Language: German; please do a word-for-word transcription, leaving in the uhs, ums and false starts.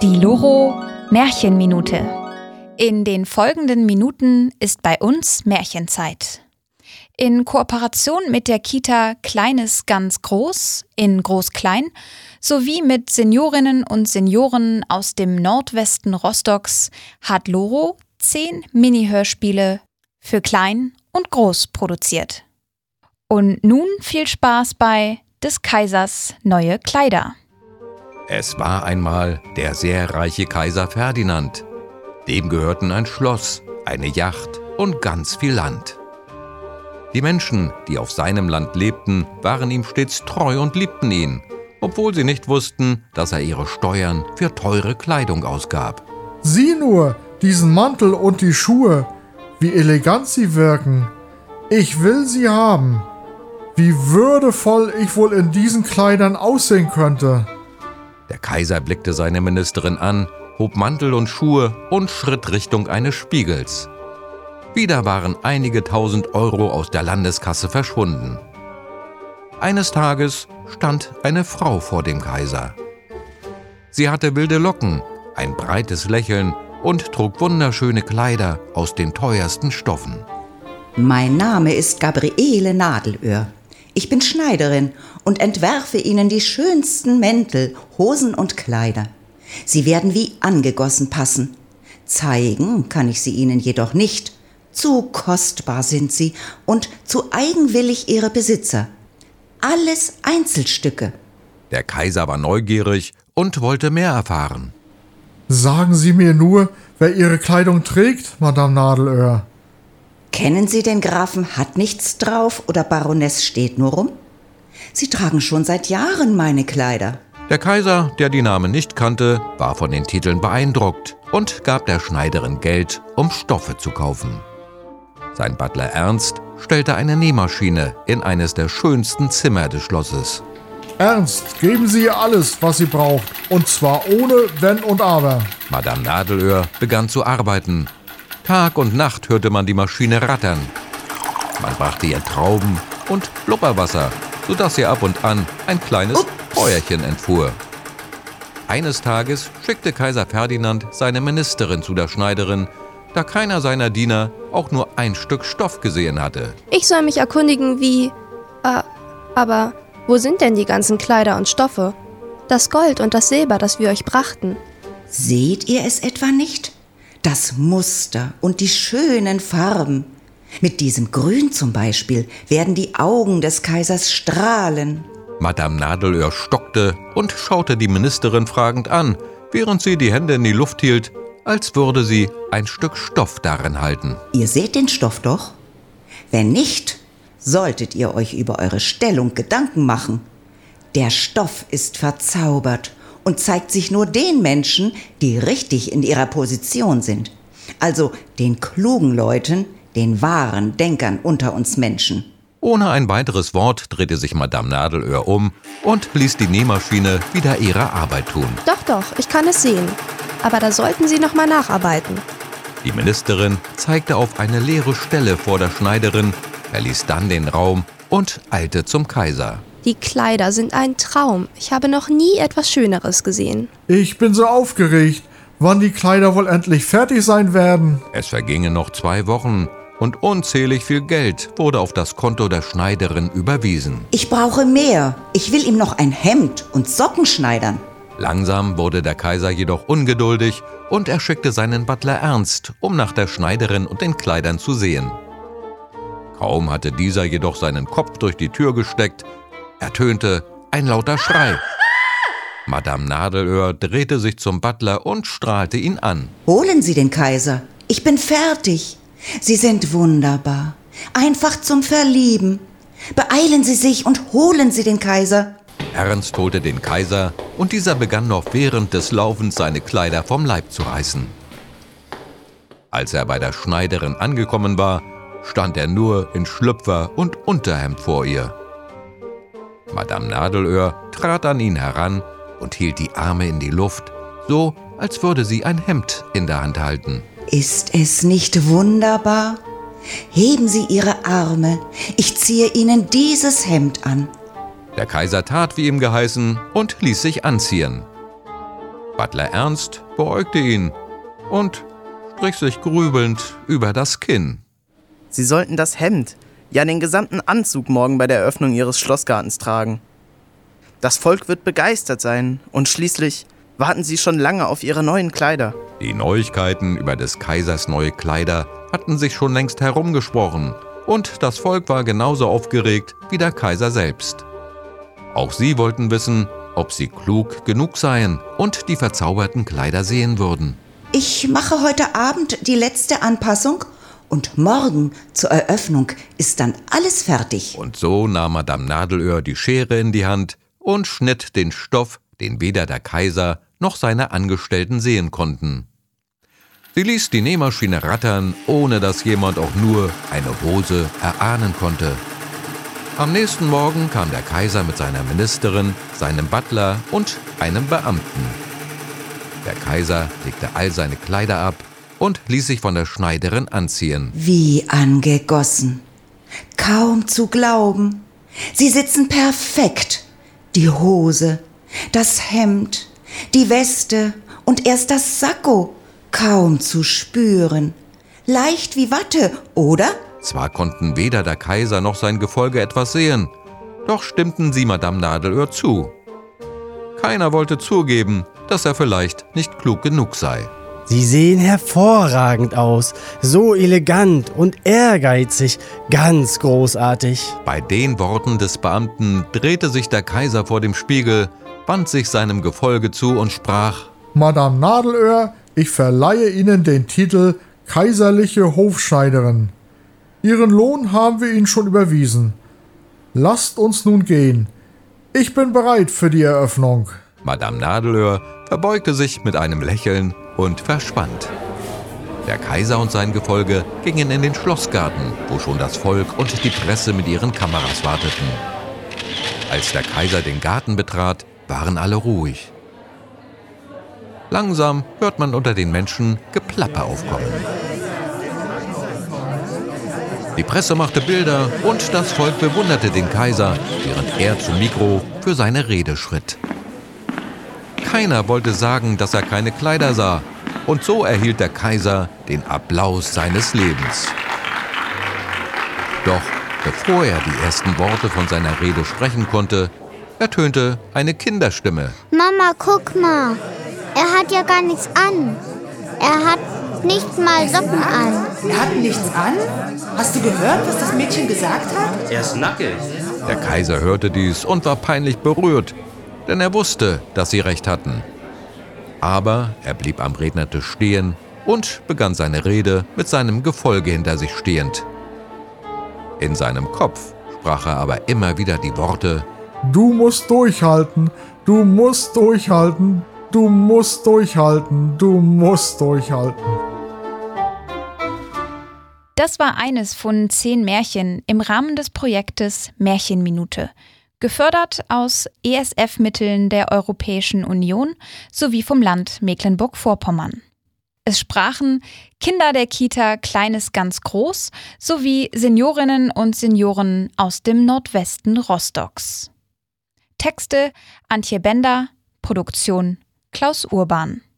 Die Loro Märchenminute. In den folgenden Minuten ist bei uns Märchenzeit. In Kooperation mit der Kita Kleines ganz groß in Groß-Klein sowie mit Seniorinnen und Senioren aus dem Nordwesten Rostocks hat Loro zehn Mini-Hörspiele für Klein und Groß produziert. Und nun viel Spaß bei des Kaisers neue Kleider. Es war einmal der sehr reiche Kaiser Ferdinand. Dem gehörten ein Schloss, eine Yacht und ganz viel Land. Die Menschen, die auf seinem Land lebten, waren ihm stets treu und liebten ihn, obwohl sie nicht wussten, dass er ihre Steuern für teure Kleidung ausgab. Sieh nur, diesen Mantel und die Schuhe, wie elegant sie wirken. Ich will sie haben. Wie würdevoll ich wohl in diesen Kleidern aussehen könnte. Der Kaiser blickte seine Ministerin an, hob Mantel und Schuhe und schritt Richtung eines Spiegels. Wieder waren einige tausend Euro aus der Landeskasse verschwunden. Eines Tages stand eine Frau vor dem Kaiser. Sie hatte wilde Locken, ein breites Lächeln und trug wunderschöne Kleider aus den teuersten Stoffen. Mein Name ist Gabriele Nadelöhr. Ich bin Schneiderin und entwerfe Ihnen die schönsten Mäntel, Hosen und Kleider. Sie werden wie angegossen passen. Zeigen kann ich sie Ihnen jedoch nicht. Zu kostbar sind sie und zu eigenwillig Ihre Besitzer. Alles Einzelstücke. Der Kaiser war neugierig und wollte mehr erfahren. Sagen Sie mir nur, wer Ihre Kleidung trägt, Madame Nadelöhr. Kennen Sie den Grafen Hat nichts drauf oder Baroness steht nur rum? Sie tragen schon seit Jahren meine Kleider. Der Kaiser, der die Namen nicht kannte, war von den Titeln beeindruckt und gab der Schneiderin Geld, um Stoffe zu kaufen. Sein Butler Ernst stellte eine Nähmaschine in eines der schönsten Zimmer des Schlosses. Ernst, geben Sie ihr alles, was sie braucht, und zwar ohne Wenn und Aber. Madame Nadelöhr begann zu arbeiten. Tag und Nacht hörte man die Maschine rattern. Man brachte ihr Trauben und Blubberwasser, sodass ihr ab und an ein kleines Ups. Feuerchen entfuhr. Eines Tages schickte Kaiser Ferdinand seine Ministerin zu der Schneiderin, da keiner seiner Diener auch nur ein Stück Stoff gesehen hatte. Ich soll mich erkundigen, wie... Äh, aber wo sind denn die ganzen Kleider und Stoffe? Das Gold und das Silber, das wir euch brachten. Seht ihr es etwa nicht? Das Muster und die schönen Farben. Mit diesem Grün zum Beispiel werden die Augen des Kaisers strahlen. Madame Nadelöhr stockte und schaute die Ministerin fragend an, während sie die Hände in die Luft hielt, als würde sie ein Stück Stoff darin halten. Ihr seht den Stoff doch? Wenn nicht, solltet ihr euch über eure Stellung Gedanken machen. Der Stoff ist verzaubert und zeigt sich nur den Menschen, die richtig in ihrer Position sind. Also den klugen Leuten, den wahren Denkern unter uns Menschen. Ohne ein weiteres Wort drehte sich Madame Nadelöhr um und ließ die Nähmaschine wieder ihre Arbeit tun. Doch, doch, ich kann es sehen. Aber da sollten Sie noch mal nacharbeiten. Die Ministerin zeigte auf eine leere Stelle vor der Schneiderin, verließ dann den Raum und eilte zum Kaiser. Die Kleider sind ein Traum. Ich habe noch nie etwas Schöneres gesehen. Ich bin so aufgeregt, wann die Kleider wohl endlich fertig sein werden. Es vergingen noch zwei Wochen und unzählig viel Geld wurde auf das Konto der Schneiderin überwiesen. Ich brauche mehr. Ich will ihm noch ein Hemd und Socken schneidern. Langsam wurde der Kaiser jedoch ungeduldig und er schickte seinen Butler Ernst, um nach der Schneiderin und den Kleidern zu sehen. Kaum hatte dieser jedoch seinen Kopf durch die Tür gesteckt, ertönte ein lauter Schrei. Madame Nadelöhr drehte sich zum Butler und strahlte ihn an. Holen Sie den Kaiser. Ich bin fertig. Sie sind wunderbar. Einfach zum Verlieben. Beeilen Sie sich und holen Sie den Kaiser. Ernst holte den Kaiser und dieser begann noch während des Laufens seine Kleider vom Leib zu reißen. Als er bei der Schneiderin angekommen war, stand er nur in Schlüpfer und Unterhemd vor ihr. Madame Nadelöhr trat an ihn heran und hielt die Arme in die Luft, so als würde sie ein Hemd in der Hand halten. Ist es nicht wunderbar? Heben Sie Ihre Arme, ich ziehe Ihnen dieses Hemd an. Der Kaiser tat, wie ihm geheißen, und ließ sich anziehen. Butler Ernst beäugte ihn und strich sich grübelnd über das Kinn. Sie sollten das Hemd, ja den gesamten Anzug morgen bei der Eröffnung Ihres Schlossgartens tragen. Das Volk wird begeistert sein und schließlich warten Sie schon lange auf Ihre neuen Kleider. Die Neuigkeiten über des Kaisers neue Kleider hatten sich schon längst herumgesprochen und das Volk war genauso aufgeregt wie der Kaiser selbst. Auch sie wollten wissen, ob sie klug genug seien und die verzauberten Kleider sehen würden. Ich mache heute Abend die letzte Anpassung und morgen zur Eröffnung ist dann alles fertig. Und so nahm Madame Nadelöhr die Schere in die Hand und schnitt den Stoff, den weder der Kaiser noch seine Angestellten sehen konnten. Sie ließ die Nähmaschine rattern, ohne dass jemand auch nur eine Hose erahnen konnte. Am nächsten Morgen kam der Kaiser mit seiner Ministerin, seinem Butler und einem Beamten. Der Kaiser legte all seine Kleider ab und ließ sich von der Schneiderin anziehen. Wie angegossen. Kaum zu glauben. Sie sitzen perfekt. Die Hose, das Hemd, die Weste und erst das Sakko. Kaum zu spüren. Leicht wie Watte, oder? Zwar konnten weder der Kaiser noch sein Gefolge etwas sehen, doch stimmten sie Madame Nadelöhr zu. Keiner wollte zugeben, dass er vielleicht nicht klug genug sei. Sie sehen hervorragend aus, so elegant und ehrgeizig, ganz großartig. Bei den Worten des Beamten drehte sich der Kaiser vor dem Spiegel, wandte sich seinem Gefolge zu und sprach: Madame Nadelöhr, ich verleihe Ihnen den Titel Kaiserliche Hofschneiderin. Ihren Lohn haben wir Ihnen schon überwiesen. Lasst uns nun gehen. Ich bin bereit für die Eröffnung. Madame Nadelöhr verbeugte sich mit einem Lächeln und verschwand. Der Kaiser und sein Gefolge gingen in den Schlossgarten, wo schon das Volk und die Presse mit ihren Kameras warteten. Als der Kaiser den Garten betrat, waren alle ruhig. Langsam hört man unter den Menschen Geplapper aufkommen. Die Presse machte Bilder und das Volk bewunderte den Kaiser, während er zum Mikro für seine Rede schritt. Keiner wollte sagen, dass er keine Kleider sah, und so erhielt der Kaiser den Applaus seines Lebens. Doch bevor er die ersten Worte von seiner Rede sprechen konnte, ertönte eine Kinderstimme. Mama, guck mal, er hat ja gar nichts an. Er hat nicht mal Socken an. Er hat nichts an? Hast du gehört, was das Mädchen gesagt hat? Er ist nackig. Der Kaiser hörte dies und war peinlich berührt, denn er wusste, dass sie recht hatten. Aber er blieb am Rednertisch stehen und begann seine Rede mit seinem Gefolge hinter sich stehend. In seinem Kopf sprach er aber immer wieder die Worte: Du musst durchhalten, du musst durchhalten, du musst durchhalten, du musst durchhalten. Das war eines von zehn Märchen im Rahmen des Projektes Märchenminute, gefördert aus E S F-Mitteln der Europäischen Union sowie vom Land Mecklenburg-Vorpommern. Es sprachen Kinder der Kita Kleines ganz groß sowie Seniorinnen und Senioren aus dem Nordwesten Rostocks. Texte Antje Bender, Produktion Klaus Urban.